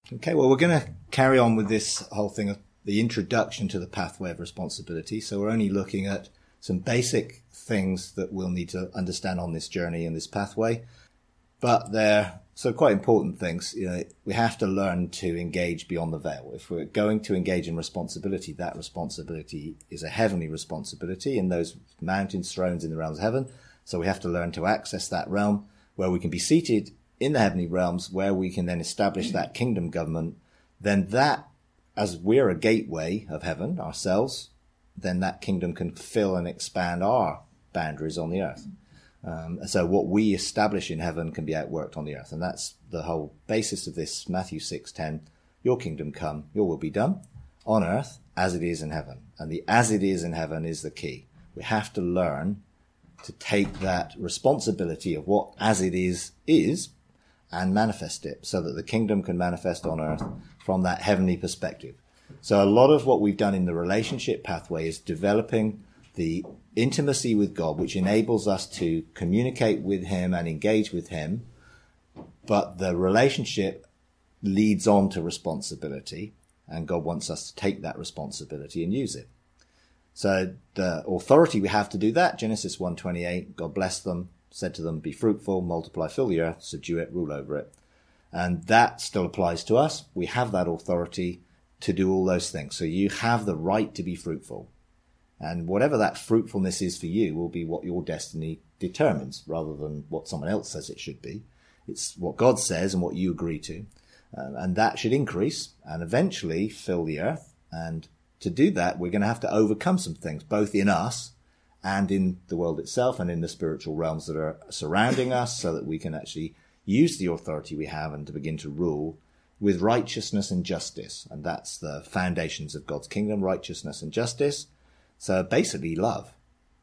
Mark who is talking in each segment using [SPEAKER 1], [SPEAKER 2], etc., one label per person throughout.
[SPEAKER 1] Okay, well, we're going to carry on with this whole thing of the introduction to the pathway of responsibility. So we're only looking at some basic things that we'll need to understand on this journey and this pathway. But they're quite important things. We have to learn to engage beyond the veil. If we're going to engage in responsibility, that responsibility is a heavenly responsibility in those mountains, thrones in the realms of heaven. So we have to learn to access that realm where we can be seated in the heavenly realms, where we can then establish that kingdom government. Then that, as we're a gateway of heaven ourselves, then that kingdom can fill and expand our boundaries on the earth. So what we establish in heaven can be outworked on the earth. And that's the whole basis of this Matthew 6:10. Your kingdom come, your will be done on earth as it is in heaven. And the as it is in heaven is the key. We have to learn to take that responsibility of what as it is and manifest it so that the kingdom can manifest on earth from that heavenly perspective. So a lot of what we've done in the relationship pathway is developing the intimacy with God, which enables us to communicate with him and engage with him. But the relationship leads on to responsibility, and God wants us to take that responsibility and use it. So the authority we have to do that, Genesis 1:28, God blessed them, said to them, be fruitful, multiply, fill the earth, subdue it, rule over it. And that still applies to us. We have that authority to do all those things. So you have the right to be fruitful. And whatever that fruitfulness is for you will be what your destiny determines, rather than what someone else says it should be. It's what God says and what you agree to. And that should increase and eventually fill the earth. And to do that, we're going to have to overcome some things, both in us and in the world itself and in the spiritual realms that are surrounding us, so that we can actually use the authority we have and to begin to rule with righteousness and justice. And that's the foundations of God's kingdom, righteousness and justice. So basically love,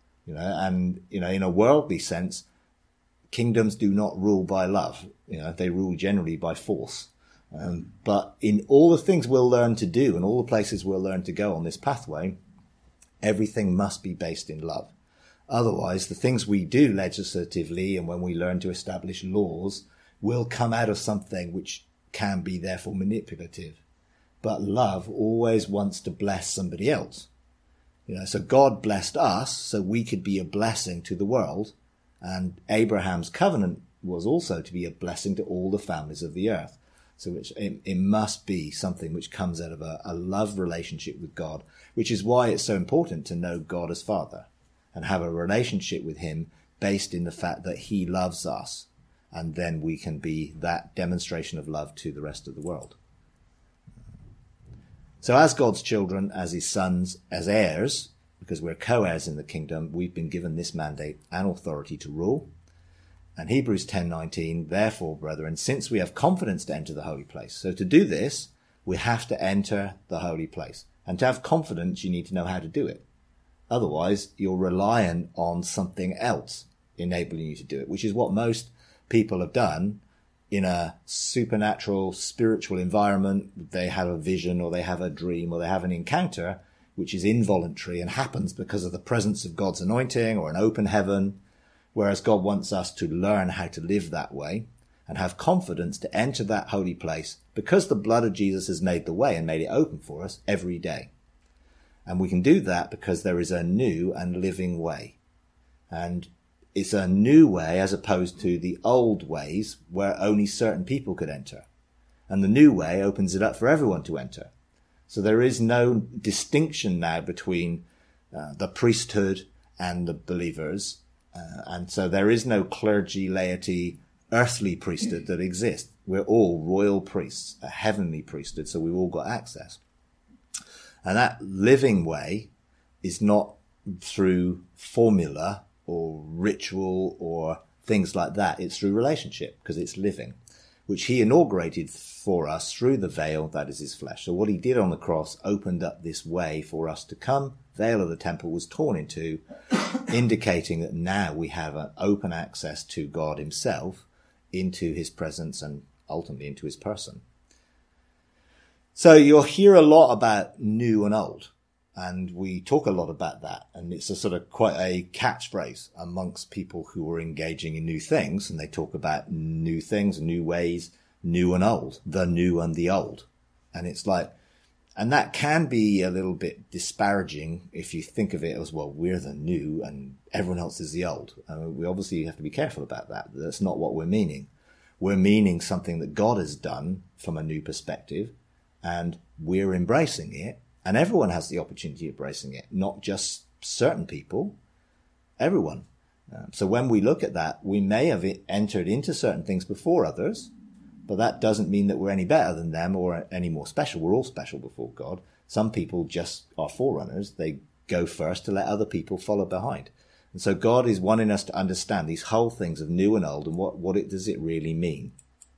[SPEAKER 1] and, in a worldly sense, kingdoms do not rule by love. They rule generally by force. But in all the things we'll learn to do and all the places we'll learn to go on this pathway, everything must be based in love. Otherwise, the things we do legislatively and when we learn to establish laws will come out of something which can be therefore manipulative. But love always wants to bless somebody else. So God blessed us so we could be a blessing to the world. And Abraham's covenant was also to be a blessing to all the families of the earth. So it must be something which comes out of a love relationship with God, which is why it's so important to know God as Father and have a relationship with him based in the fact that he loves us. And then we can be that demonstration of love to the rest of the world. So as God's children, as his sons, as heirs, because we're co-heirs in the kingdom, we've been given this mandate and authority to rule. And Hebrews 10:19, therefore, brethren, since we have confidence to enter the holy place. So to do this, we have to enter the holy place. And to have confidence, you need to know how to do it. Otherwise, you're reliant on something else enabling you to do it, which is what most people have done in a supernatural, spiritual environment. They have a vision or they have a dream or they have an encounter, which is involuntary and happens because of the presence of God's anointing or an open heaven. Whereas God wants us to learn how to live that way and have confidence to enter that holy place because the blood of Jesus has made the way and made it open for us every day. And we can do that because there is a new and living way. And it's a new way as opposed to the old ways where only certain people could enter. And the new way opens it up for everyone to enter. So there is no distinction now between the priesthood and the believers. And so there is no clergy, laity, earthly priesthood that exists. We're all royal priests, a heavenly priesthood, so we've all got access. And that living way is not through formula or ritual or things like that. It's through relationship, because it's living, which he inaugurated for us through the veil, that is his flesh. So what he did on the cross opened up this way for us to come. Veil of the temple was torn in two, indicating that now we have an open access to God himself, into his presence and ultimately into his person. So you'll hear a lot about new and old, and we talk a lot about that, and it's a sort of quite a catchphrase amongst people who are engaging in new things, and they talk about new things, new ways, new and old, the new and the old. And it's like, and that can be a little bit disparaging if you think of it as, well, we're the new and everyone else is the old. We obviously have to be careful about that. That's not what we're meaning. We're meaning something that God has done from a new perspective, and we're embracing it. And everyone has the opportunity of embracing it, not just certain people, everyone. So when we look at that, we may have entered into certain things before others, but that doesn't mean that we're any better than them or any more special. We're all special before God. Some people just are forerunners. They go first to let other people follow behind. And so God is wanting us to understand these whole things of new and old, and what does it really mean?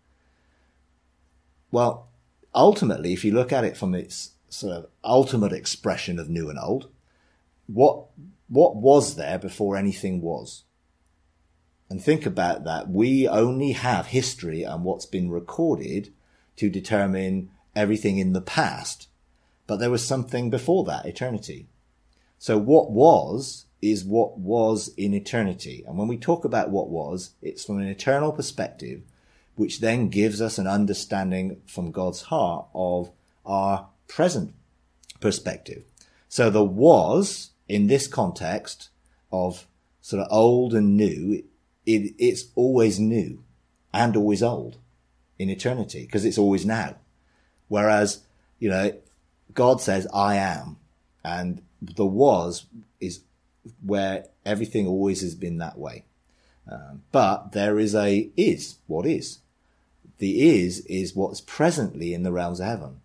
[SPEAKER 1] Well, ultimately, if you look at it from its sort of ultimate expression of new and old, what was there before anything was? And think about that. We only have history and what's been recorded to determine everything in the past. But there was something before that, eternity. So what was is what was in eternity. And when we talk about what was, it's from an eternal perspective, which then gives us an understanding from God's heart of our present perspective. So the was, in this context of sort of old and new, it's always new and always old in eternity, because it's always now. Whereas, God says, I am. And the was is where everything always has been that way. But there is a is, what is. The is what's presently in the realms of heaven.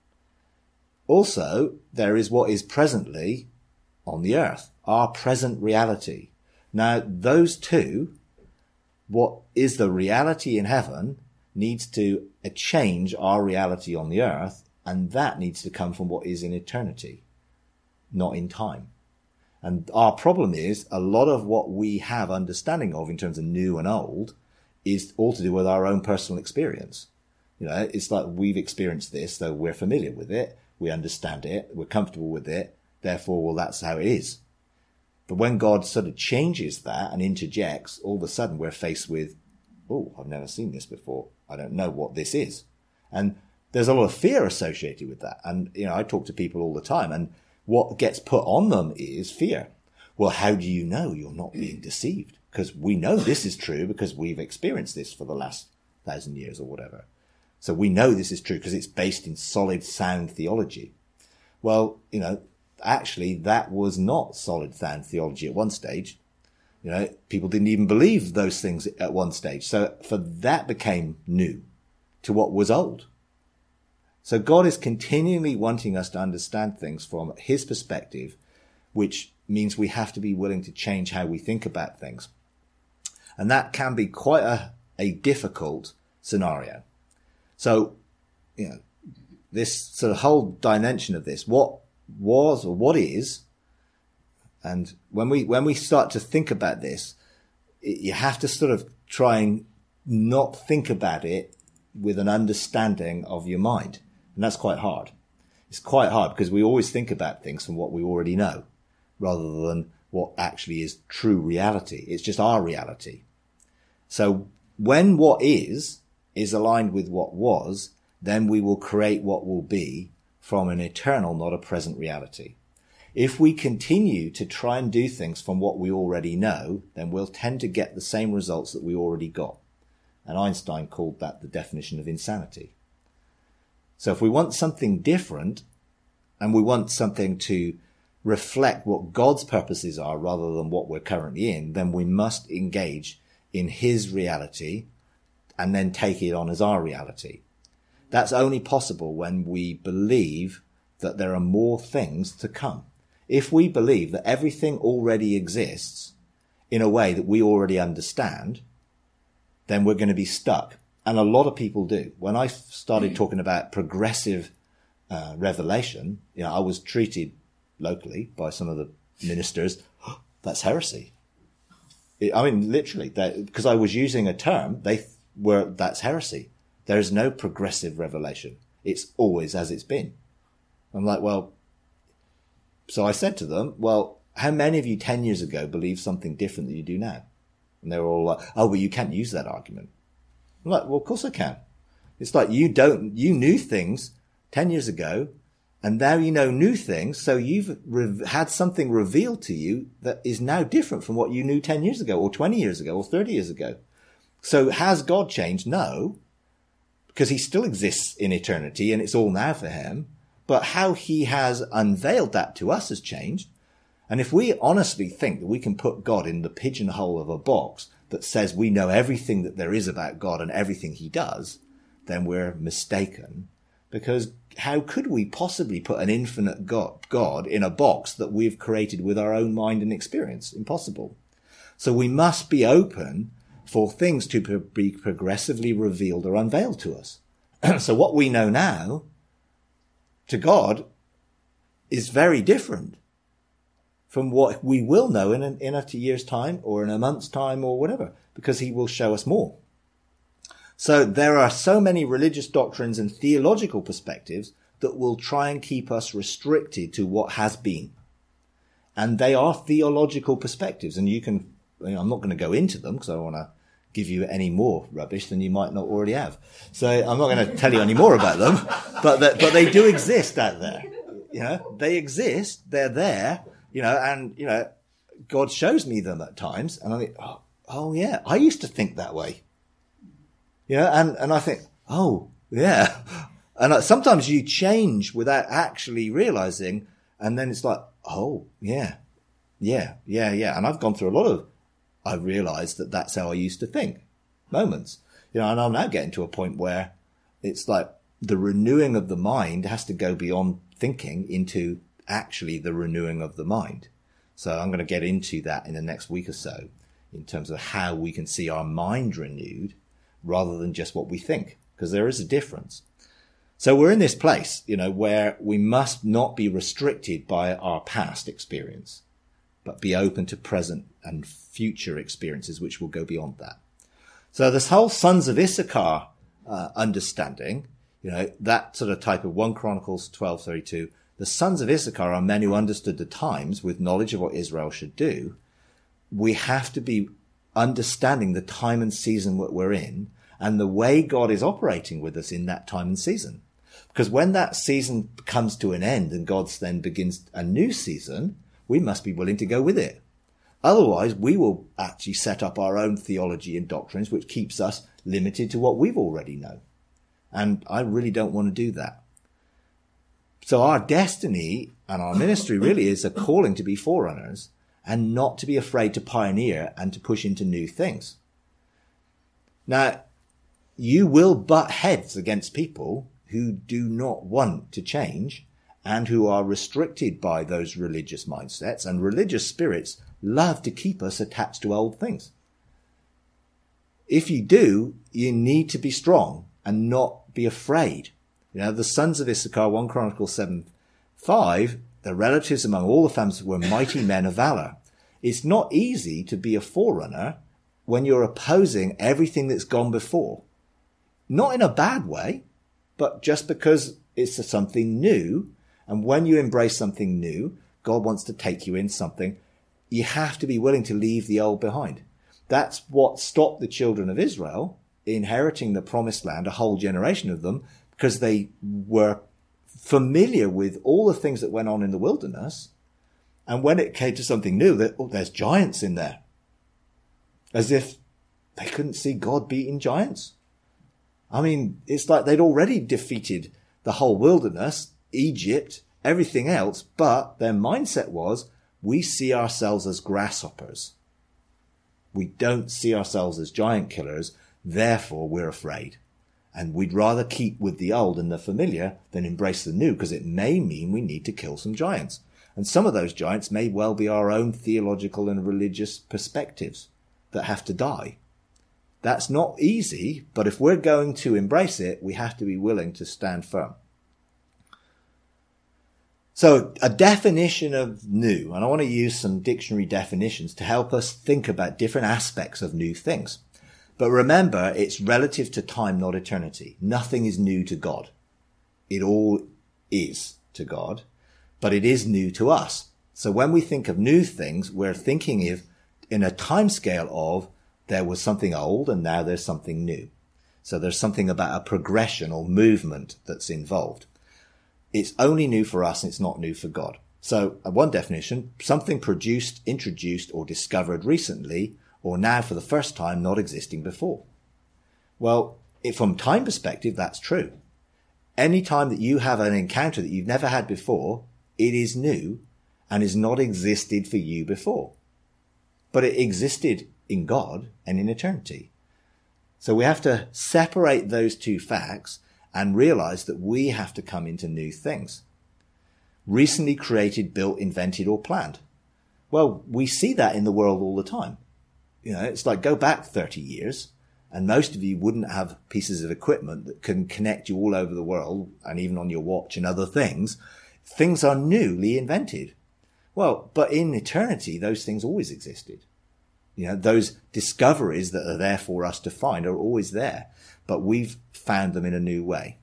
[SPEAKER 1] Also, there is what is presently on the earth, our present reality. Now, those two, what is the reality in heaven, needs to change our reality on the earth, and that needs to come from what is in eternity, not in time. And our problem is a lot of what we have understanding of in terms of new and old is all to do with our own personal experience. It's like we've experienced this, so we're familiar with it, we understand it, we're comfortable with it, therefore, well, that's how it is. But when God sort of changes that and interjects, all of a sudden we're faced with, oh, I've never seen this before. I don't know what this is. And there's a lot of fear associated with that. And, I talk to people all the time, and what gets put on them is fear. Well, how do you know you're not being deceived? Because we know this is true because we've experienced this for the last 1,000 years or whatever. So we know this is true because it's based in solid, sound theology. Well, actually that was not solid, sound theology at one stage. People didn't even believe those things at one stage. So for that became new to what was old. So God is continually wanting us to understand things from his perspective, which means we have to be willing to change how we think about things. And that can be quite a difficult scenario. So, this sort of whole dimension of this, what was or what is, and when we start to think about this, you have to sort of try and not think about it with an understanding of your mind. And that's quite hard. It's quite hard because we always think about things from what we already know rather than what actually is true reality. It's just our reality. So when what is aligned with what was, then we will create what will be from an eternal, not a present reality. If we continue to try and do things from what we already know, then we'll tend to get the same results that we already got. And Einstein called that the definition of insanity. So if we want something different, and we want something to reflect what God's purposes are rather than what we're currently in, then we must engage in his reality and then take it on as our reality. That's only possible when we believe that there are more things to come. If we believe that everything already exists in a way that we already understand, then we're going to be stuck. And a lot of people do. When I started talking about progressive revelation, I was treated locally by some of the ministers, that's heresy. Literally, because I was using a term, that's heresy. There is no progressive revelation. It's always as it's been. I'm like, well, so I said to them, well, how many of you 10 years ago believed something different than you do now? And they were all like, oh, well, you can't use that argument. I'm like, well, of course I can. It's like you knew things 10 years ago, and now you know new things. So you've had something revealed to you that is now different from what you knew 10 years ago or 20 years ago or 30 years ago. So has God changed? No, because he still exists in eternity and it's all now for him. But how he has unveiled that to us has changed. And if we honestly think that we can put God in the pigeonhole of a box that says we know everything that there is about God and everything he does, then we're mistaken. Because how could we possibly put an infinite God in a box that we've created with our own mind and experience? Impossible. So we must be open for things to be progressively revealed or unveiled to us. So what we know now to God is very different from what we will know in a year's time or in a month's time or whatever, because he will show us more. So there are so many religious doctrines and theological perspectives that will try and keep us restricted to what has been. And they are theological perspectives. And I'm not going to go into them because I don't want to give you any more rubbish than you might not already have. So I'm not going to tell you any more about them, but they do exist out there. They exist. They're there, and, God shows me them at times. And I think, oh yeah, I used to think that way. And I think, oh, yeah. And sometimes you change without actually realizing. And then it's like, oh, yeah. And I've gone through I realized that that's how I used to think moments, and I'm now getting to a point where it's like the renewing of the mind has to go beyond thinking into actually the renewing of the mind. So I'm going to get into that in the next week or so in terms of how we can see our mind renewed rather than just what we think, because there is a difference. So we're in this place, where we must not be restricted by our past experience, but be open to present and future experiences, which will go beyond that. So this whole Sons of Issachar understanding, that sort of type of 1 Chronicles 12:32, the sons of Issachar are men who understood the times with knowledge of what Israel should do. We have to be understanding the time and season that we're in and the way God is operating with us in that time and season. Because when that season comes to an end and God then begins a new season, we must be willing to go with it. Otherwise, we will actually set up our own theology and doctrines, which keeps us limited to what we've already known. And I really don't want to do that. So our destiny and our ministry really is a calling to be forerunners and not to be afraid to pioneer and to push into new things. Now, you will butt heads against people who do not want to change and who are restricted by those religious mindsets, and religious spirits love to keep us attached to old things. If you do, you need to be strong and not be afraid. The sons of Issachar, 1 Chronicles 7:5, the relatives among all the families were mighty men of valor. It's not easy to be a forerunner when you're opposing everything that's gone before. Not in a bad way, but just because it's something new. And when you embrace something new, God wants to take you in something. You have to be willing to leave the old behind. That's what stopped the children of Israel inheriting the promised land, a whole generation of them, because they were familiar with all the things that went on in the wilderness. And when it came to something new, there's giants in there. As if they couldn't see God beating giants. I mean, it's like they'd already defeated the whole wilderness, Egypt, everything else, but their mindset was, we see ourselves as grasshoppers. We don't see ourselves as giant killers, therefore we're afraid. And we'd rather keep with the old and the familiar than embrace the new, because it may mean we need to kill some giants. And some of those giants may well be our own theological and religious perspectives that have to die. That's not easy, but if we're going to embrace it, we have to be willing to stand firm. So a definition of new, and I want to use some dictionary definitions to help us think about different aspects of new things. But remember, it's relative to time, not eternity. Nothing is new to God. It all is to God, but it is new to us. So when we think of new things, we're thinking in a time scale of there was something old and now there's something new. So there's something about a progression or movement that's involved. It's only new for us and it's not new for God. So one definition, something produced, introduced or discovered recently or now for the first time not existing before. Well, from time perspective, that's true. Any time that you have an encounter that you've never had before, it is new and has not existed for you before. But it existed in God and in eternity. So we have to separate those two facts and realize that we have to come into new things. Recently created, built, invented, or planned. Well, we see that in the world all the time. You know, it's like go back 30 years and most of you wouldn't have pieces of equipment that can connect you all over the world and even on your watch and other things. Things are newly invented. Well, but in eternity, those things always existed. You know, those discoveries that are there for us to find are always there, but we've found them in a new way.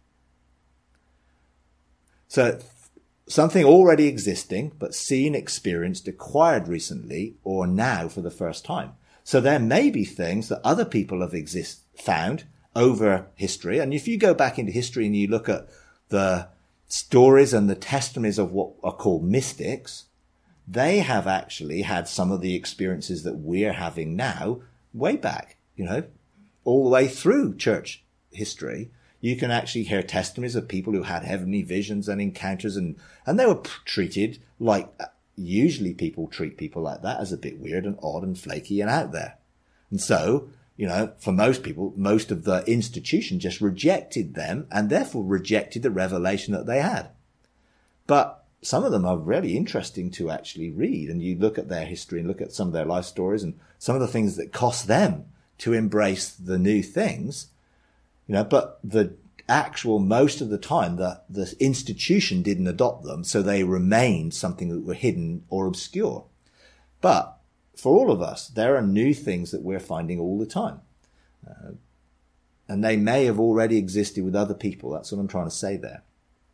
[SPEAKER 1] So something already existing, but seen, experienced, acquired recently, or now for the first time. So there may be things that other people have found over history. And if you go back into history and you look at the stories and the testimonies of what are called mystics, they have actually had some of the experiences that we're having now way back, you know, all the way through church history. You can actually hear testimonies of people who had heavenly visions and encounters and they were treated like usually people treat people like that as a bit weird and odd and flaky and out there. And so, you know, for most people, most of the institution just rejected them and therefore rejected the revelation that they had. But some of them are really interesting to actually read. And you look at their history and look at some of their life stories and some of the things that cost them to embrace the new things, you know, but the actual, most of the time, the institution didn't adopt them, so they remained something that were hidden or obscure. But for all of us, there are new things that we're finding all the time. And they may have already existed with other people. That's what I'm trying to say there.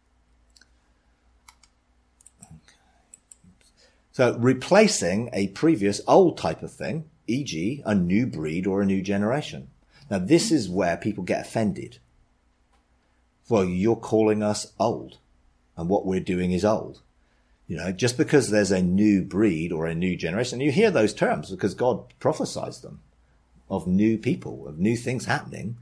[SPEAKER 1] So replacing a previous old type of thing, e.g. a new breed or a new generation. Now, this is where people get offended. Well, you're calling us old, and what we're doing is old. You know, just because there's a new breed or a new generation, you hear those terms because God prophesies them of new people, of new things happening.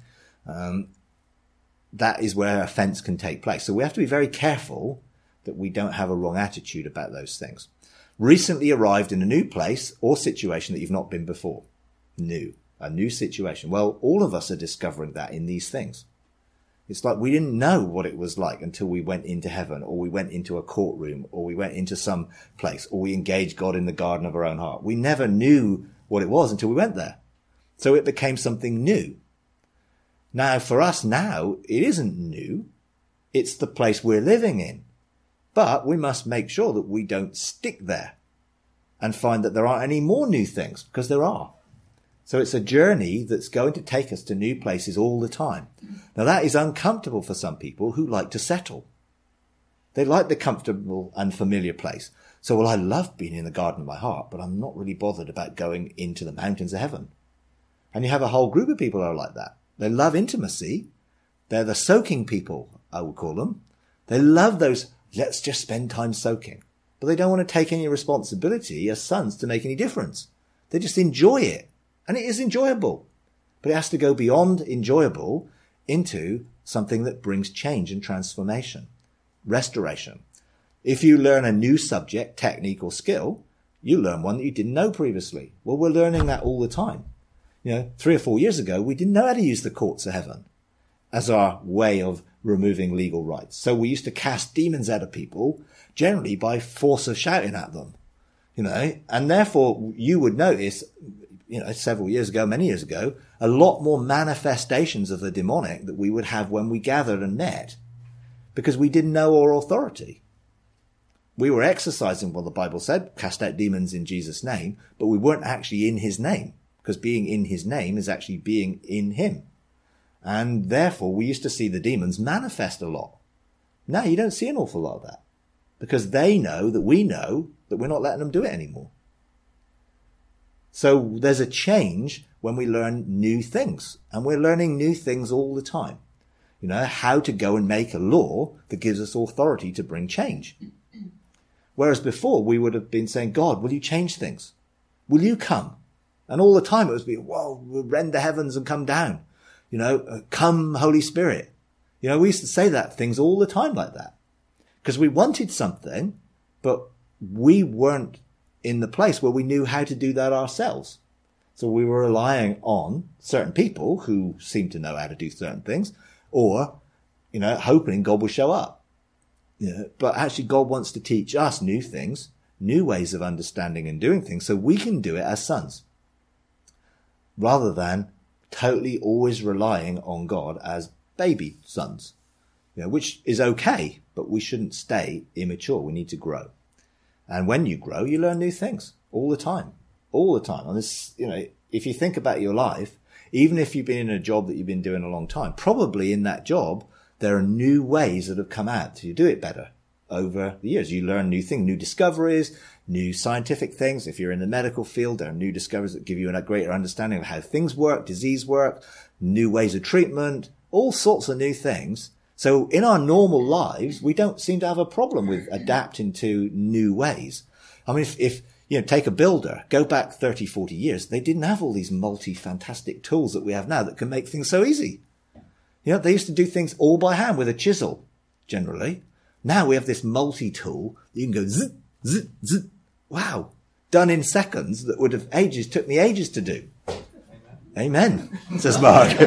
[SPEAKER 1] That is where offense can take place. So we have to be very careful that we don't have a wrong attitude about those things. Recently arrived in a new place or situation that you've not been before. New. A new situation. Well, all of us are discovering that in these things. It's like we didn't know what it was like until we went into heaven, or we went into a courtroom, or we went into some place, or we engaged God in the garden of our own heart. We never knew what it was until we went there. So it became something new. Now, for us now, it isn't new. It's the place we're living in. But we must make sure that we don't stick there and find that there aren't any more new things, because there are. So it's a journey that's going to take us to new places all the time. Now that is uncomfortable for some people who like to settle. They like the comfortable and familiar place. So, well, I love being in the garden of my heart, but I'm not really bothered about going into the mountains of heaven. And you have a whole group of people who are like that. They love intimacy. They're the soaking people, I would call them. They love those, let's just spend time soaking. But they don't want to take any responsibility as sons to make any difference. They just enjoy it. And it is enjoyable, but it has to go beyond enjoyable into something that brings change and transformation, restoration. If you learn a new subject, technique or skill, you learn one that you didn't know previously. Well, we're learning that all the time. You know, 3 or 4 years ago, we didn't know how to use the courts of heaven as our way of removing legal rights. So we used to cast demons out of people, generally by force of shouting at them, you know, and therefore you would notice, you know, several years ago, many years ago, a lot more manifestations of the demonic that we would have when we gathered and met, because we didn't know our authority. We were exercising what the Bible said, cast out demons in Jesus' name, but we weren't actually in his name, because being in his name is actually being in him. And therefore, we used to see the demons manifest a lot. Now you don't see an awful lot of that, because they know that we know that we're not letting them do it anymore. So there's a change when we learn new things. And we're learning new things all the time. You know, how to go and make a law that gives us authority to bring change. Whereas before we would have been saying, God, will you change things? Will you come? And all the time it was being, whoa, we'll rend the heavens and come down. You know, come Holy Spirit. You know, we used to say that things all the time like that. Because we wanted something, but we weren't in the place where we knew how to do that ourselves. So we were relying on certain people who seemed to know how to do certain things, or, you know, hoping God will show up. You know, but actually God wants to teach us new things, new ways of understanding and doing things, so we can do it as sons. Rather than totally always relying on God as baby sons. You know, which is okay, but we shouldn't stay immature. We need to grow. And when you grow, you learn new things all the time. All the time. And this, you know, if you think about your life, even if you've been in a job that you've been doing a long time, probably in that job, there are new ways that have come out to do it better over the years. You learn new things, new discoveries, new scientific things. If you're in the medical field, there are new discoveries that give you a greater understanding of how things work, disease work, new ways of treatment, all sorts of new things. So in our normal lives, we don't seem to have a problem with adapting to new ways. I mean, if you know, take a builder, go back 30, 40 years, they didn't have all these fantastic tools that we have now that can make things so easy. You know, they used to do things all by hand with a chisel, generally. Now we have this multi-tool. You can go zzz, zzz, zzz. Wow. Done in seconds that would have took me ages to do. Amen, says Mark.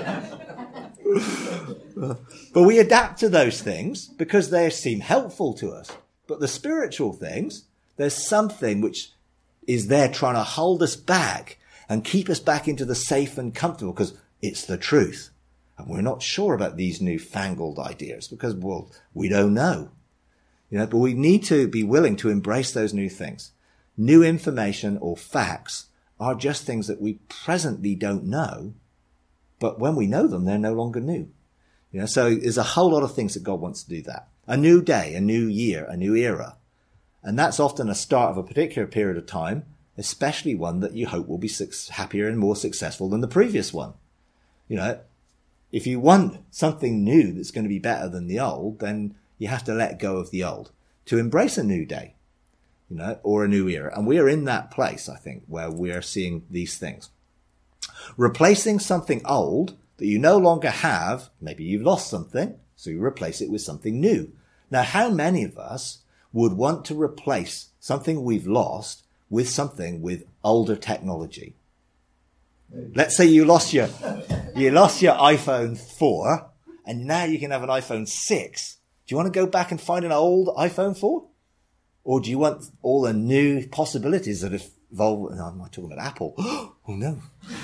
[SPEAKER 1] But we adapt to those things because they seem helpful to us. But the spiritual things, there's something which is there trying to hold us back and keep us back into the safe and comfortable because it's the truth. And we're not sure about these newfangled ideas because, well, we don't know. You know, but we need to be willing to embrace those new things. New information or facts are just things that we presently don't know. But when we know them, they're no longer new. You know, so there's a whole lot of things that God wants to do that. A new day, a new year, a new era. And that's often a start of a particular period of time, especially one that you hope will be happier and more successful than the previous one. You know, if you want something new that's going to be better than the old, then you have to let go of the old to embrace a new day, you know, or a new era. And we are in that place, I think, where we're seeing these things. Replacing something old that you no longer have, maybe you've lost something, so you replace it with something new. Now, how many of us would want to replace something we've lost with something with older technology? Let's say you lost your iPhone 4 and now you can have an iPhone 6. Do you want to go back and find an old iPhone 4? Or do you want all the new possibilities that have evolved? No, I'm not talking about Apple. Oh no.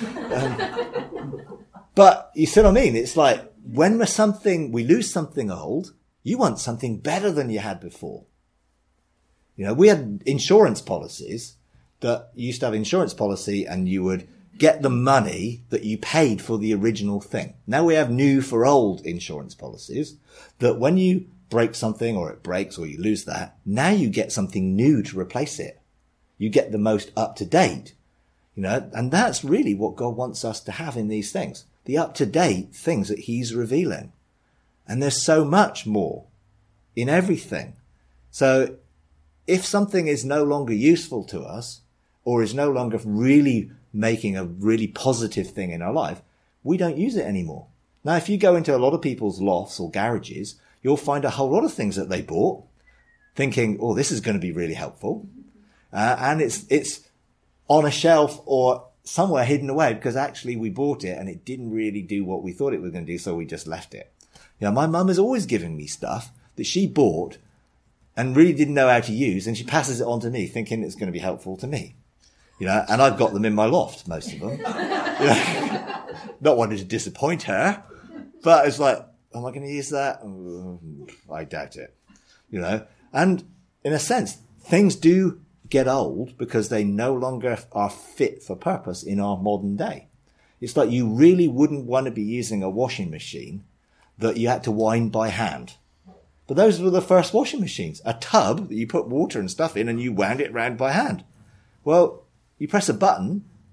[SPEAKER 1] But you see what I mean? It's like when we lose something old, you want something better than you had before. You know, we had insurance policies that you used to have insurance policy and you would get the money that you paid for the original thing. Now we have new for old insurance policies that when you break something or it breaks or you lose that, now you get something new to replace it. You get the most up to date, you know, and that's really what God wants us to have in these things. The up to date things that he's revealing. And there's so much more in everything. So if something is no longer useful to us or is no longer really making a really positive thing in our life, we don't use it anymore. Now, if you go into a lot of people's lofts or garages, you'll find a whole lot of things that they bought thinking, oh, this is going to be really helpful. And it's on a shelf or somewhere hidden away because actually we bought it and it didn't really do what we thought it was going to do. So we just left it. You know, my mum is always giving me stuff that she bought and really didn't know how to use. And she passes it on to me thinking it's going to be helpful to me. You know, and I've got them in my loft, most of them. You know, not wanting to disappoint her, but it's like, am I going to use that? I doubt it. You know, and in a sense, things do get old because they no longer are fit for purpose in our modern day. It's like you really wouldn't want to be using a washing machine that you had to wind by hand. But those were the first washing machines, a tub that you put water and stuff in and you wound it round by hand. Well, you press a button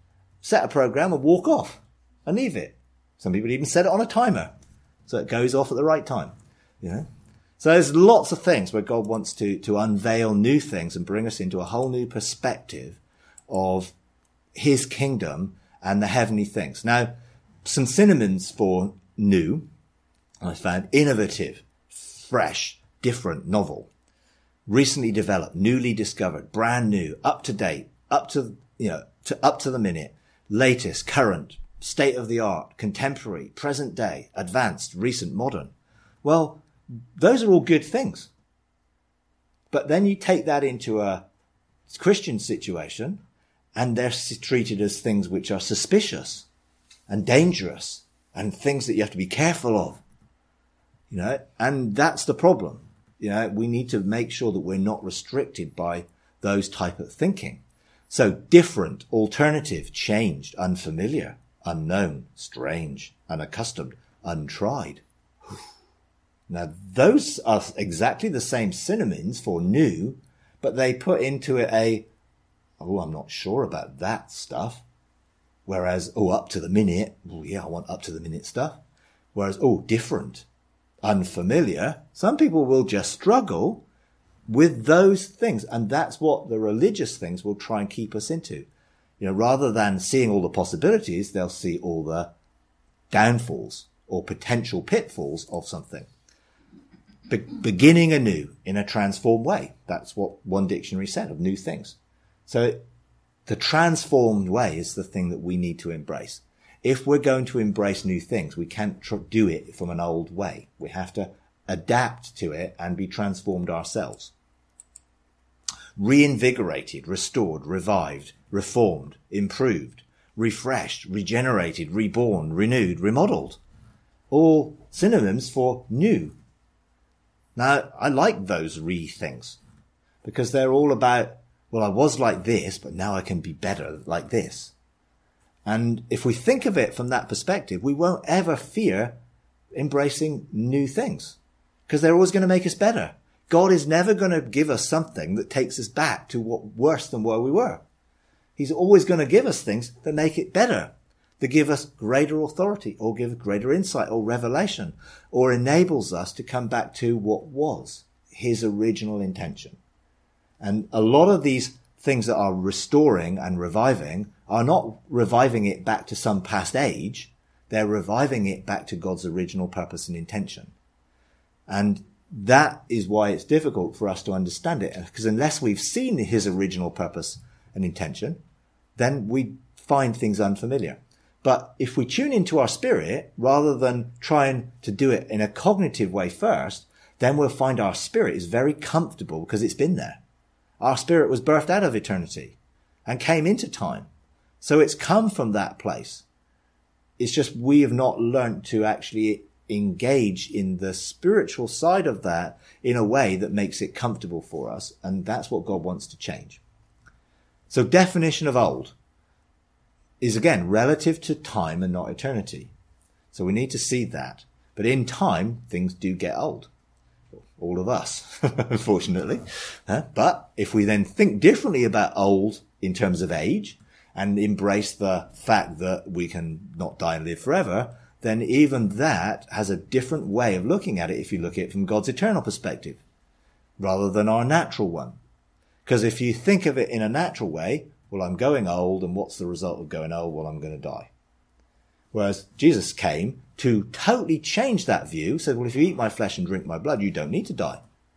[SPEAKER 1] set a program and walk off and leave it. Some people even set it on a timer so it goes off at the right time. So there's lots of things where God wants to unveil new things and bring us into a whole new perspective of his kingdom and the heavenly things. Now, some synonyms for new I found: innovative, fresh, different, novel, recently developed, newly discovered, brand new, up to date, up to the minute, latest, current, state of the art, contemporary, present day, advanced, recent, modern. Well, those are all good things. But then you take that into a Christian situation and they're treated as things which are suspicious and dangerous and things that you have to be careful of. And that's the problem. We need to make sure that we're not restricted by those type of thinking. So different, alternative, changed, unfamiliar, unknown, strange, unaccustomed, untried. Now, those are exactly the same synonyms for new, but they put into it I'm not sure about that stuff. Whereas, up to the minute, I want up to the minute stuff. Whereas, different, unfamiliar, some people will just struggle with those things. And that's what the religious things will try and keep us into. Rather than seeing all the possibilities, they'll see all the downfalls or potential pitfalls of something. Beginning anew in a transformed way. That's what one dictionary said of new things. So the transformed way is the thing that we need to embrace. If we're going to embrace new things, we can't do it from an old way. We have to adapt to it and be transformed ourselves. Reinvigorated, restored, revived, reformed, improved, refreshed, regenerated, reborn, renewed, remodeled. All synonyms for new. Now, I like those things because they're all about, I was like this, but now I can be better like this. And if we think of it from that perspective, we won't ever fear embracing new things because they're always going to make us better. God is never going to give us something that takes us back to worse than where we were. He's always going to give us things that make it better, that give us greater authority or give greater insight or revelation or enables us to come back to what was his original intention. And a lot of these things that are restoring and reviving are not reviving it back to some past age. They're reviving it back to God's original purpose and intention. And that is why it's difficult for us to understand it, because unless we've seen his original purpose and intention, then we find things unfamiliar. But if we tune into our spirit, rather than trying to do it in a cognitive way first, then we'll find our spirit is very comfortable because it's been there. Our spirit was birthed out of eternity and came into time. So it's come from that place. It's just we have not learned to actually engage in the spiritual side of that in a way that makes it comfortable for us. And that's what God wants to change. So definition of old is again relative to time and not eternity. So we need to see that. But in time, things do get old. All of us, unfortunately. But if we then think differently about old in terms of age and embrace the fact that we can not die and live forever, then even that has a different way of looking at it if you look at it from God's eternal perspective rather than our natural one. Because if you think of it in a natural way, I'm going old, and what's the result of going old? I'm going to die. Whereas Jesus came to totally change that view, said, if you eat my flesh and drink my blood, you don't need to die.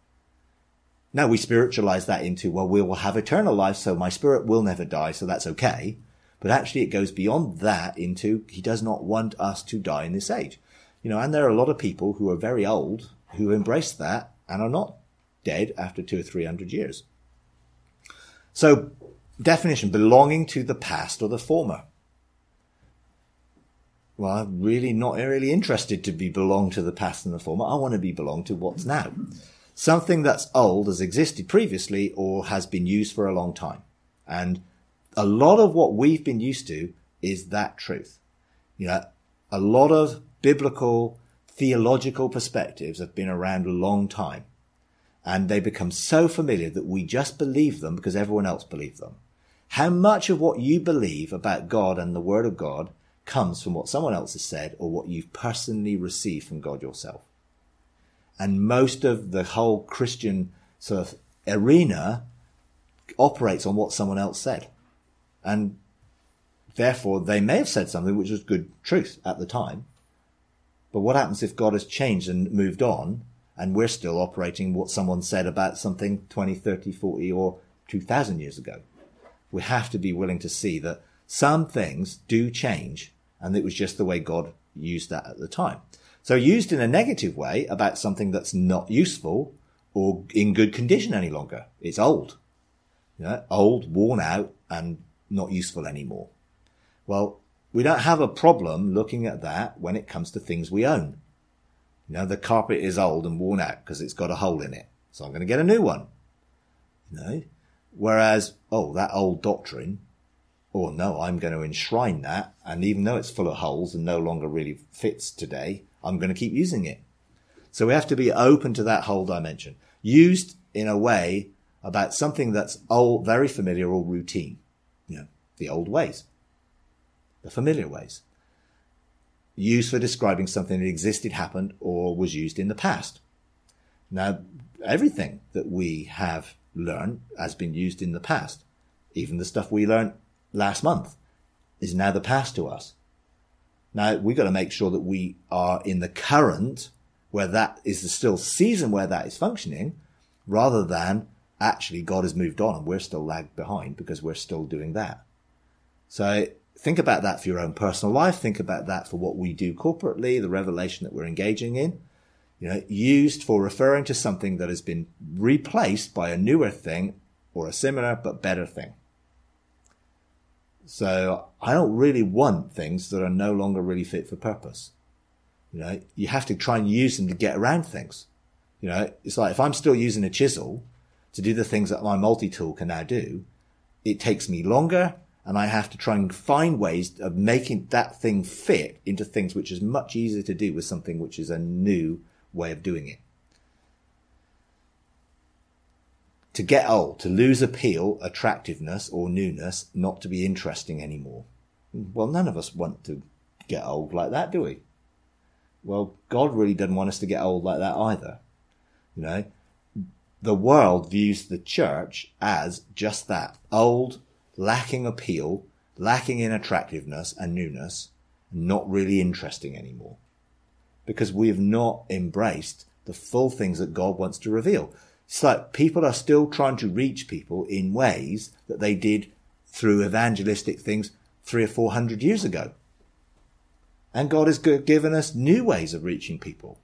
[SPEAKER 1] Now we spiritualize that into, we will have eternal life, so my spirit will never die, so that's okay. But actually it goes beyond that into, he does not want us to die in this age. And there are a lot of people who are very old who embrace that and are not dead after 200 or 300 years. So, definition, belonging to the past or the former. I'm really not really interested to belong to the past and the former. I want to belong to what's now. Something that's old has existed previously or has been used for a long time. And a lot of what we've been used to is that truth. A lot of biblical, theological perspectives have been around a long time. And they become so familiar that we just believe them because everyone else believed them. How much of what you believe about God and the Word of God comes from what someone else has said or what you've personally received from God yourself? And most of the whole Christian sort of arena operates on what someone else said. And therefore, they may have said something which was good truth at the time. But what happens if God has changed and moved on and we're still operating what someone said about something 20, 30, 40 or 2,000 years ago? We have to be willing to see that some things do change, and it was just the way God used that at the time. So used in a negative way about something that's not useful or in good condition any longer. It's old, old, worn out, and not useful anymore. Well, we don't have a problem looking at that when it comes to things we own. The carpet is old and worn out because it's got a hole in it, so I'm going to get a new one. Whereas, that old doctrine, no, I'm going to enshrine that, and even though it's full of holes and no longer really fits today, I'm going to keep using it. So we have to be open to that whole dimension. Used in a way about something that's old, very familiar or routine. The old ways. The familiar ways. Used for describing something that existed, happened, or was used in the past. Now, everything that we have learned has been used in the past. Even the stuff we learned last month is now the past to us. Now, we've got to make sure that we are in the current, where that is the still season where that is functioning, rather than actually God has moved on and we're still lagged behind because we're still doing that. So think about that for your own personal life. Think about that for what we do corporately, the revelation that we're engaging in. Used for referring to something that has been replaced by a newer thing or a similar but better thing. So I don't really want things that are no longer really fit for purpose. You have to try and use them to get around things. It's like if I'm still using a chisel to do the things that my multi-tool can now do, it takes me longer, and I have to try and find ways of making that thing fit into things which is much easier to do with something which is a new way of doing it. To get old, to lose appeal, attractiveness, or newness, not to be interesting anymore. Well, none of us want to get old like that, do we? Well, God really doesn't want us to get old like that either. The world views the church as just that, old, lacking appeal, lacking in attractiveness and newness, not really interesting anymore. Because we have not embraced the full things that God wants to reveal. It's like people are still trying to reach people in ways that they did through evangelistic things 300 or 400 years ago. And God has given us new ways of reaching people.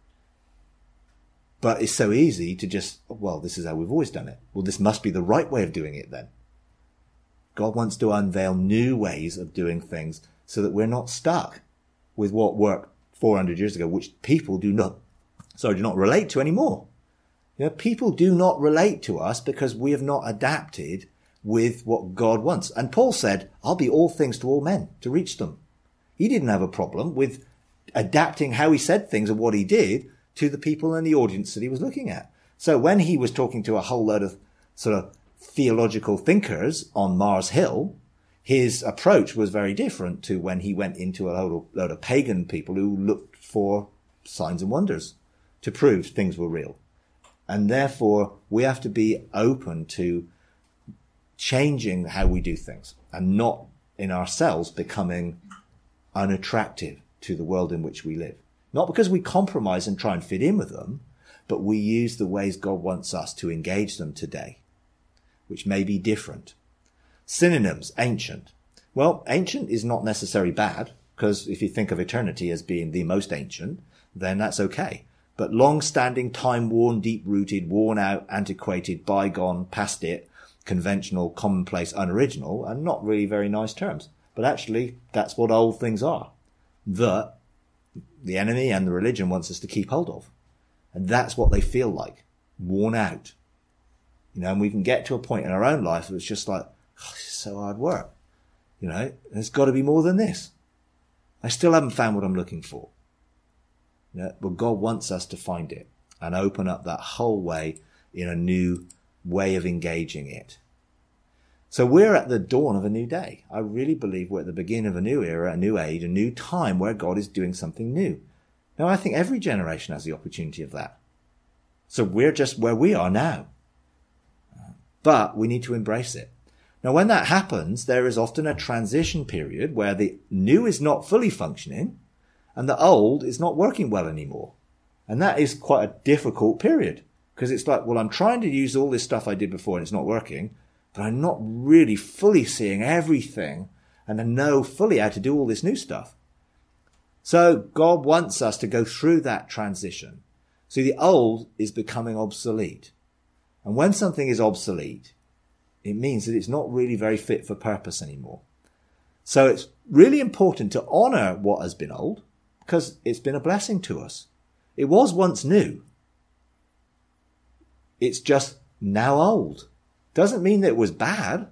[SPEAKER 1] But it's so easy to just, this is how we've always done it. Well, this must be the right way of doing it then. God wants to unveil new ways of doing things so that we're not stuck with what worked 400 years ago, which people do not relate to anymore. People do not relate to us because we have not adapted with what God wants. And Paul said, I'll be all things to all men to reach them. He didn't have a problem with adapting how he said things and what he did to the people and the audience that he was looking at. So when he was talking to a whole load of sort of theological thinkers on Mars Hill, his approach was very different to when he went into a load of pagan people who looked for signs and wonders to prove things were real. And therefore, we have to be open to changing how we do things and not in ourselves becoming unattractive to the world in which we live. Not because we compromise and try and fit in with them, but we use the ways God wants us to engage them today, which may be different. Synonyms, ancient. Well, ancient is not necessarily bad, because if you think of eternity as being the most ancient, then that's okay. But long-standing, time-worn, deep-rooted, worn-out, antiquated, bygone, past it, conventional, commonplace, unoriginal, are not really very nice terms. But actually, that's what old things are, that the enemy and the religion wants us to keep hold of. And that's what they feel like, worn out. And we can get to a point in our own life where it's just like, this is so hard work. There's got to be more than this. I still haven't found what I'm looking for. But God wants us to find it and open up that whole way in a new way of engaging it. So we're at the dawn of a new day. I really believe we're at the beginning of a new era, a new age, a new time where God is doing something new. Now, I think every generation has the opportunity of that. So we're just where we are now. But we need to embrace it. Now, when that happens, there is often a transition period where the new is not fully functioning and the old is not working well anymore. And that is quite a difficult period because it's like, well, I'm trying to use all this stuff I did before and it's not working, but I'm not really fully seeing everything and I know fully how to do all this new stuff. So God wants us to go through that transition. So the old is becoming obsolete. And when something is obsolete, it means that it's not really very fit for purpose anymore. So it's really important to honor what has been old because it's been a blessing to us. It was once new. It's just now old. Doesn't mean that it was bad.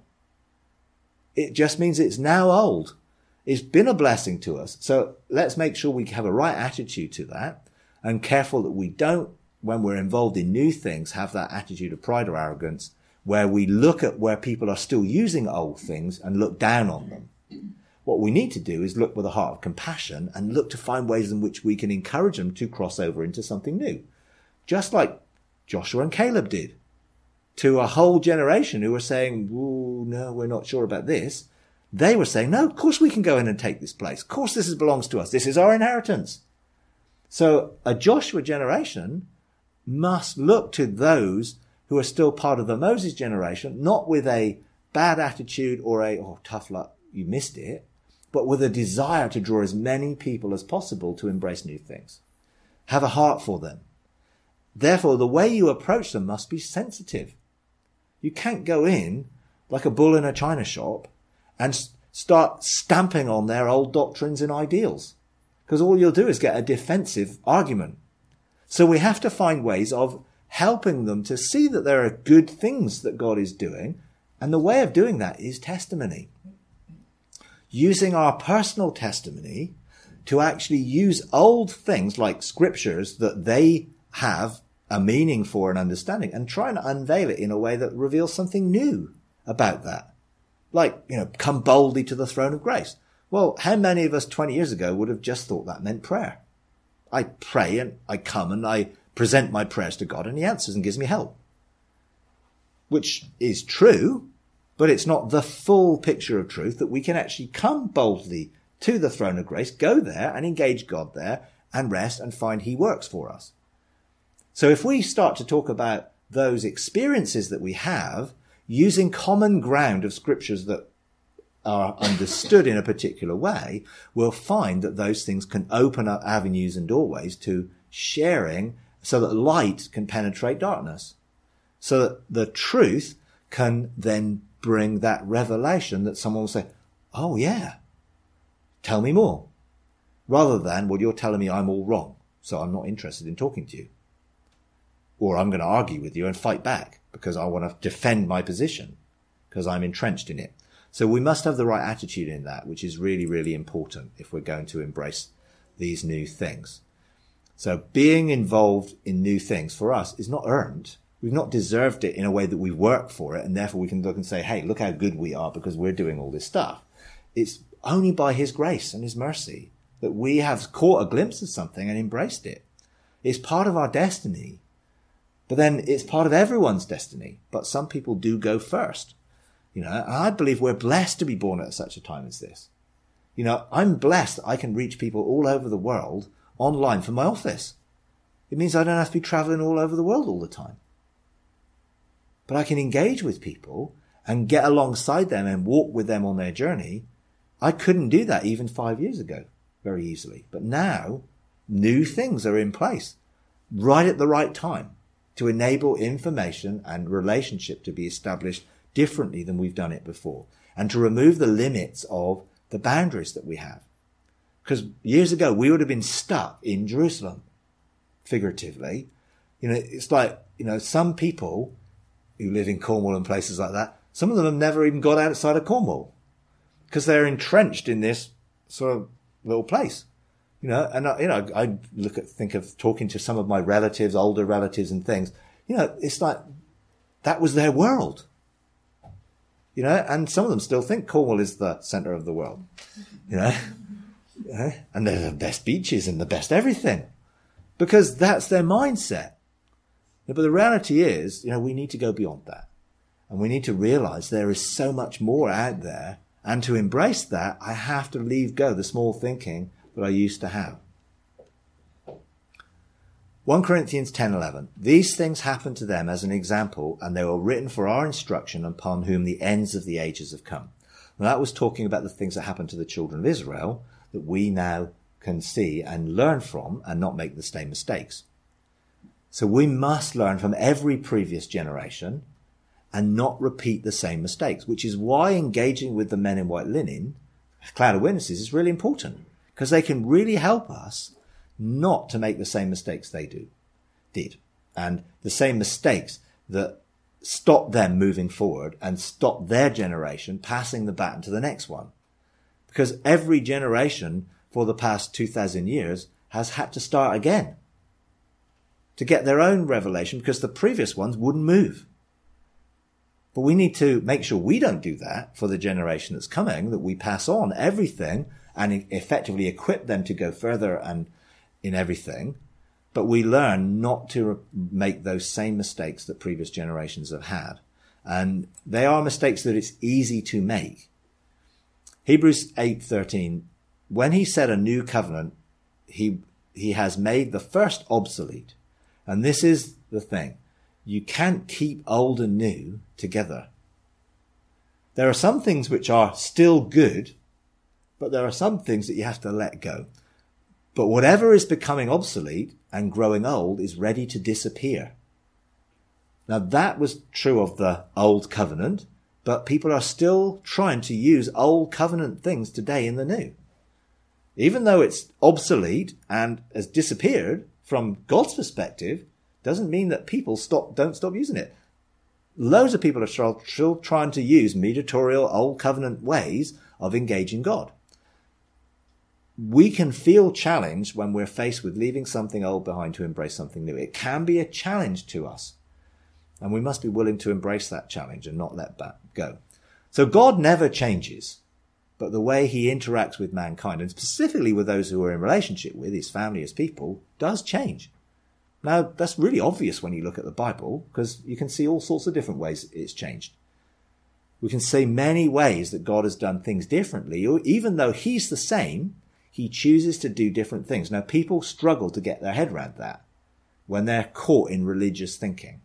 [SPEAKER 1] It just means it's now old. It's been a blessing to us. So let's make sure we have a right attitude to that and careful that we don't, when we're involved in new things, have that attitude of pride or arrogance where we look at where people are still using old things and look down on them. What we need to do is look with a heart of compassion and look to find ways in which we can encourage them to cross over into something new. Just like Joshua and Caleb did to a whole generation who were saying, "Ooh, no, we're not sure about this." They were saying, no, of course we can go in and take this place. Of course this belongs to us. This is our inheritance. So a Joshua generation must look to those who are still part of the Moses generation, not with a bad attitude or tough luck, you missed it, but with a desire to draw as many people as possible to embrace new things. Have a heart for them. Therefore, the way you approach them must be sensitive. You can't go in like a bull in a china shop and start stamping on their old doctrines and ideals, because all you'll do is get a defensive argument. So we have to find ways of helping them to see that there are good things that God is doing. And the way of doing that is testimony. Using our personal testimony to actually use old things like scriptures that they have a meaning for and understanding and try and unveil it in a way that reveals something new about that. Like, come boldly to the throne of grace. Well, how many of us 20 years ago would have just thought that meant prayer? I pray and I come and I present my prayers to God and he answers and gives me help. Which is true, but it's not the full picture of truth that we can actually come boldly to the throne of grace, go there and engage God there and rest and find he works for us. So if we start to talk about those experiences that we have using common ground of scriptures that are understood in a particular way, we'll find that those things can open up avenues and doorways to sharing so that light can penetrate darkness. So that the truth can then bring that revelation that someone will say, oh yeah, tell me more. Rather than, well, you're telling me I'm all wrong, so I'm not interested in talking to you. Or I'm going to argue with you and fight back because I want to defend my position because I'm entrenched in it. So we must have the right attitude in that, which is really, really important if we're going to embrace these new things. So being involved in new things for us is not earned. We've not deserved it in a way that we've worked for it. And therefore we can look and say, hey, look how good we are because we're doing all this stuff. It's only by his grace and his mercy that we have caught a glimpse of something and embraced it. It's part of our destiny. But then it's part of everyone's destiny. But some people do go first. And I believe we're blessed to be born at such a time as this. I'm blessed that I can reach people all over the world online from my office. It means I don't have to be traveling all over the world all the time. But I can engage with people and get alongside them and walk with them on their journey. I couldn't do that even 5 years ago very easily. But now new things are in place right at the right time to enable information and relationship to be established differently than we've done it before, and to remove the limits of the boundaries that we have. Because years ago, we would have been stuck in Jerusalem, figuratively. It's like, some people who live in Cornwall and places like that, some of them have never even got outside of Cornwall because they're entrenched in this sort of little place. I think of talking to some of my relatives, older relatives and things. It's like that was their world. and some of them still think Cornwall is the centre of the world, and they're the best beaches and the best everything, because that's their mindset. But the reality is, we need to go beyond that. And we need to realize there is so much more out there. And to embrace that, I have to leave go the small thinking that I used to have. 1 Corinthians 10:11. These things happened to them as an example, and they were written for our instruction, upon whom the ends of the ages have come. Now, that was talking about the things that happened to the children of Israel that we now can see and learn from and not make the same mistakes. So we must learn from every previous generation and not repeat the same mistakes, which is why engaging with the men in white linen, cloud of witnesses, is really important, because they can really help us not to make the same mistakes they did, and the same mistakes that stop them moving forward and stop their generation passing the baton to the next one. Because every generation for the past 2,000 years has had to start again to get their own revelation, because the previous ones wouldn't move. But we need to make sure we don't do that for the generation that's coming, that we pass on everything and effectively equip them to go further and in everything. But we learn not to make those same mistakes that previous generations have had. And they are mistakes that it's easy to make. Hebrews 8:13, when he said a new covenant, he has made the first obsolete. And this is the thing. You can't keep old and new together. There are some things which are still good, but there are some things that you have to let go. But whatever is becoming obsolete and growing old is ready to disappear. Now, that was true of the old covenant, but people are still trying to use old covenant things today in the new. Even though it's obsolete and has disappeared from God's perspective, doesn't mean that people don't stop using it. Loads of people are still trying to use mediatorial old covenant ways of engaging God. We can feel challenged when we're faced with leaving something old behind to embrace something new. It can be a challenge to us. And we must be willing to embrace that challenge and not let that go. So God never changes, but the way he interacts with mankind, and specifically with those who are in relationship with, his family, his people, does change. Now, that's really obvious when you look at the Bible, because you can see all sorts of different ways it's changed. We can see many ways that God has done things differently. Even though he's the same, he chooses to do different things. Now, people struggle to get their head around that when they're caught in religious thinking.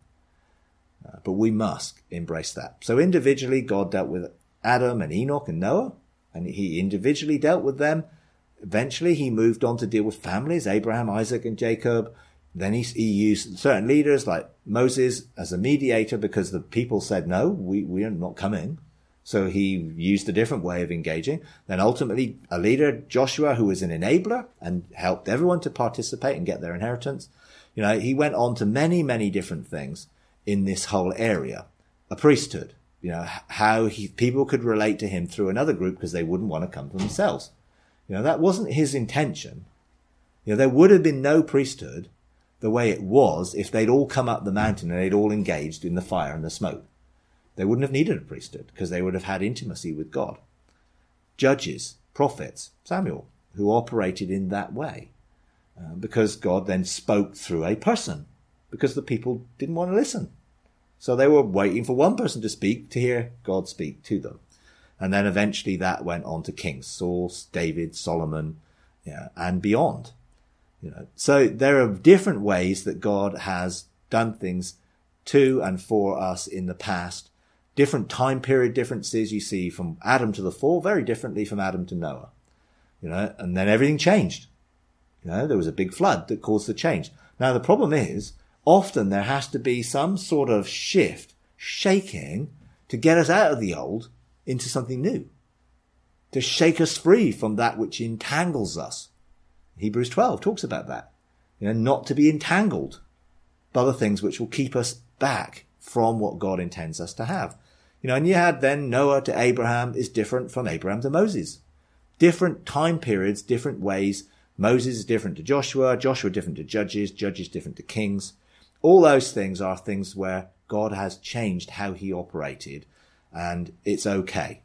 [SPEAKER 1] But we must embrace that. So individually, God dealt with Adam and Enoch and Noah, and he individually dealt with them. Eventually, he moved on to deal with families, Abraham, Isaac, and Jacob. Then he used certain leaders like Moses as a mediator, because the people said, no, we are not coming. So he used a different way of engaging. Then ultimately a leader, Joshua, who was an enabler and helped everyone to participate and get their inheritance. He went on to many, many different things in this whole area. A priesthood, how people could relate to him through another group because they wouldn't want to come for themselves. That wasn't his intention. There would have been no priesthood the way it was if they'd all come up the mountain and they'd all engaged in the fire and the smoke. They wouldn't have needed a priesthood because they would have had intimacy with God. Judges, prophets, Samuel, who operated in that way, because God then spoke through a person, because the people didn't want to listen. So they were waiting for one person to speak to hear God speak to them. And then eventually that went on to kings, Saul, David, Solomon, and beyond. So there are different ways that God has done things to and for us in the past. Different time period differences you see from Adam to the fall, very differently from Adam to Noah. And then everything changed. There was a big flood that caused the change. Now the problem is, often there has to be some sort of shift, shaking, to get us out of the old into something new. To shake us free from that which entangles us. Hebrews 12 talks about that. Not to be entangled by the things which will keep us back from what God intends us to have. And you had then Noah to Abraham is different from Abraham to Moses. Different time periods, different ways. Moses is different to Joshua, Joshua different to Judges, Judges different to Kings. All those things are things where God has changed how he operated. and it's okay.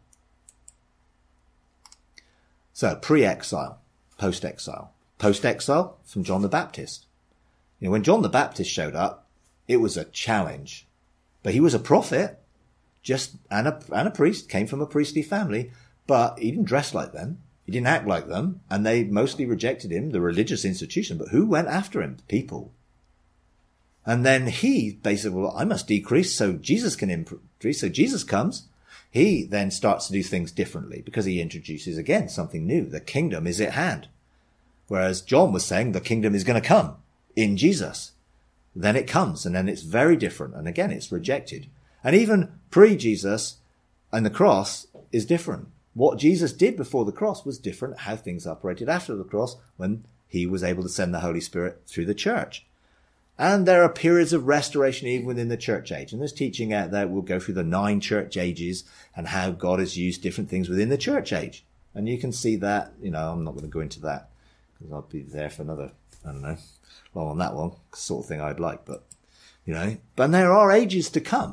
[SPEAKER 1] So pre-exile, post-exile. Post-exile from John the Baptist. When John the Baptist showed up, it was a challenge. But he was a prophet, and a priest, came from a priestly family, but he didn't dress like them. He didn't act like them, and they mostly rejected him, the religious institution. But who went after him? People. And then he basically, well, I must decrease so Jesus can increase. So Jesus comes. He then starts to do things differently because he introduces, again, something new. The kingdom is at hand. Whereas John was saying the kingdom is going to come in Jesus. Then it comes, and then it's very different. And again, it's rejected. And even pre-Jesus and the cross is different. What Jesus did before the cross was different. How things operated after the cross when he was able to send the Holy Spirit through the church. And there are periods of restoration even within the church age. And there's teaching out there. We'll go through the 9 church ages and how God has used different things within the church age. And you can see that, I'm not going to go into that because I'll be there for another, long on that one, sort of thing I'd like. But there are ages to come.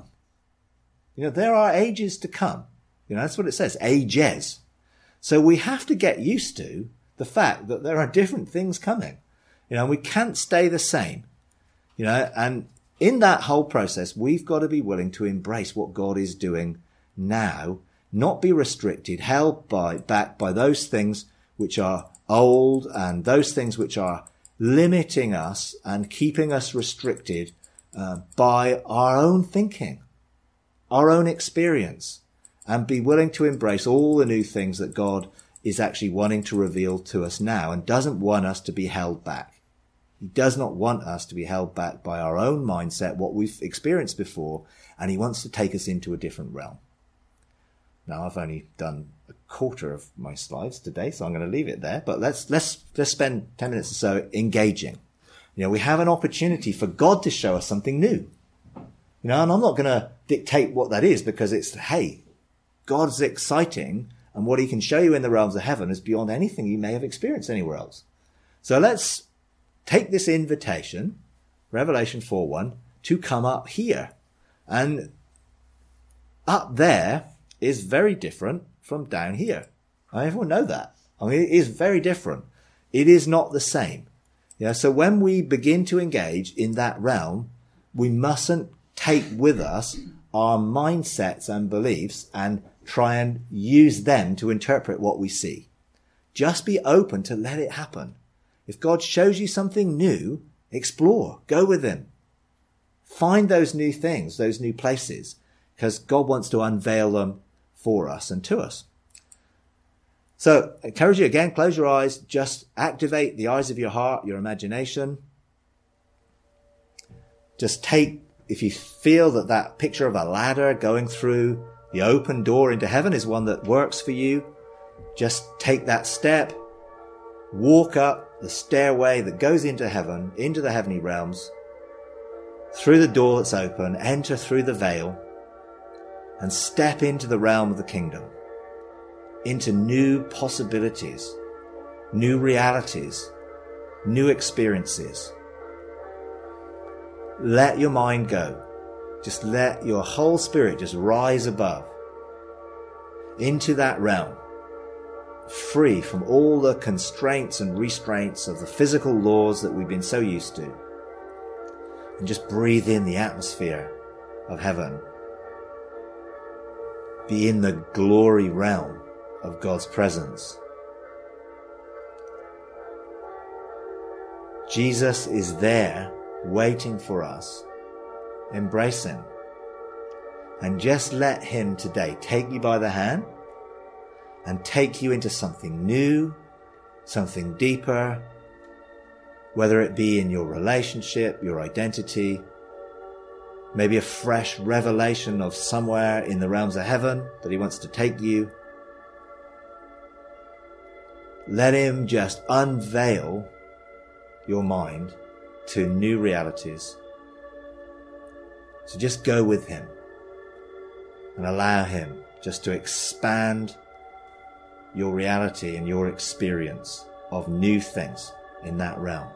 [SPEAKER 1] There are ages to come. That's what it says, ages. So we have to get used to the fact that there are different things coming. We can't stay the same. And in that whole process, we've got to be willing to embrace what God is doing now, not be restricted, held back by those things which are old and those things which are limiting us and keeping us restricted by our own thinking, our own experience, and be willing to embrace all the new things that God is actually wanting to reveal to us now and doesn't want us to be held back. He does not want us to be held back by our own mindset, what we've experienced before, and he wants to take us into a different realm. Now, I've only done a quarter of my slides today, so I'm going to leave it there. But let's spend 10 minutes or so engaging. We have an opportunity for God to show us something new. And I'm not going to dictate what that is because God's exciting, and what he can show you in the realms of heaven is beyond anything you may have experienced anywhere else. So let's take this invitation, Revelation 4:1, to come up here. And up there is very different from down here. Everyone know that. It is very different. It is not the same. So when we begin to engage in that realm, we mustn't take with us our mindsets and beliefs and try and use them to interpret what we see. Just be open to let it happen. If God shows you something new, explore, go with him. Find those new things, those new places, because God wants to unveil them for us and to us. So I encourage you again, close your eyes, just activate the eyes of your heart, your imagination. Just if you feel that picture of a ladder going through the open door into heaven is one that works for you, just take that step, walk up the stairway that goes into heaven, into the heavenly realms, through the door that's open, enter through the veil, and step into the realm of the kingdom, into new possibilities, new realities, new experiences. Let your mind go. Just let your whole spirit just rise above into that realm, free from all the constraints and restraints of the physical laws that we've been so used to. And just breathe in the atmosphere of heaven. Be in the glory realm of God's presence. Jesus is there waiting for us. Embrace him. And just let him today take you by the hand and take you into something new, something deeper, whether it be in your relationship, your identity, maybe a fresh revelation of somewhere in the realms of heaven that he wants to take you. Let him just unveil your mind to new realities. So just go with him and allow him just to expand your reality and your experience of new things in that realm.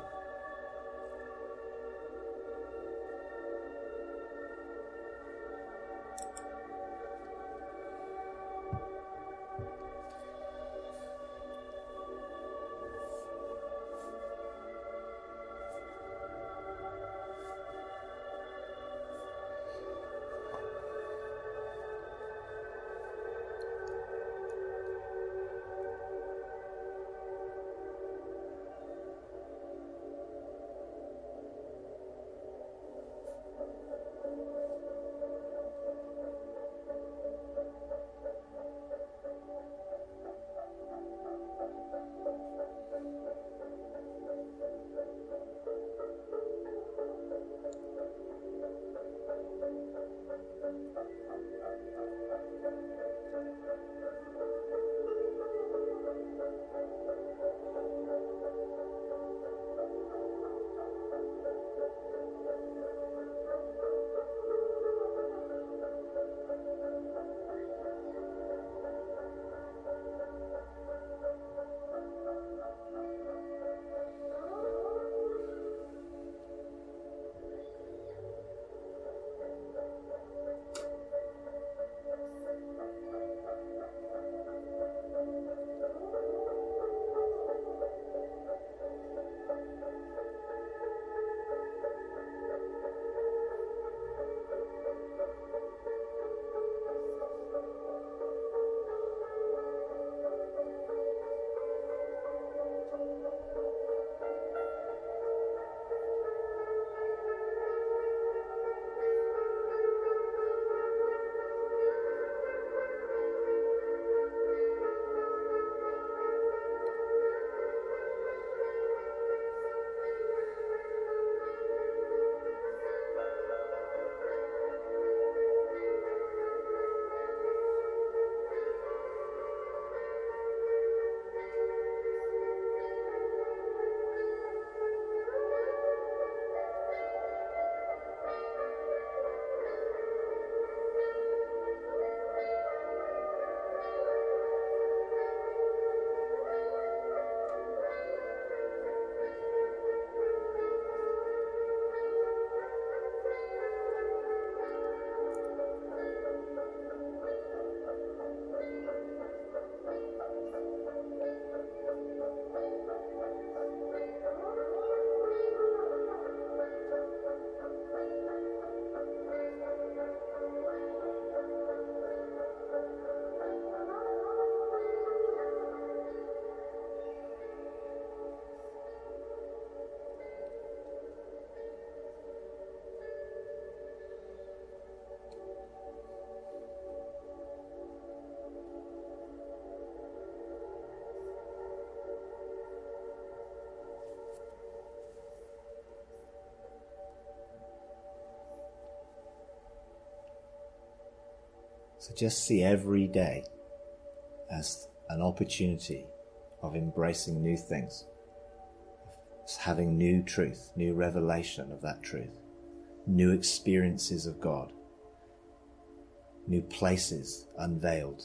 [SPEAKER 1] So just see every day as an opportunity of embracing new things, having new truth, new revelation of that truth, new experiences of God, new places unveiled,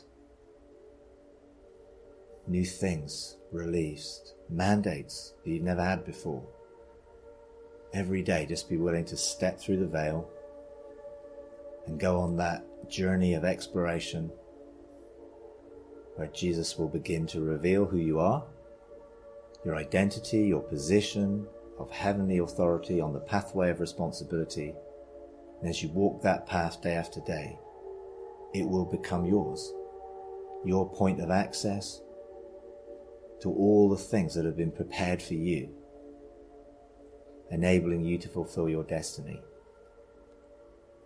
[SPEAKER 1] new things released, mandates that you've never had before. Every day, just be willing to step through the veil and go on that journey of exploration where Jesus will begin to reveal who you are, your identity, your position of heavenly authority on the pathway of responsibility. And as you walk that path day after day, it will become yours, your point of access to all the things that have been prepared for you, enabling you to fulfill your destiny.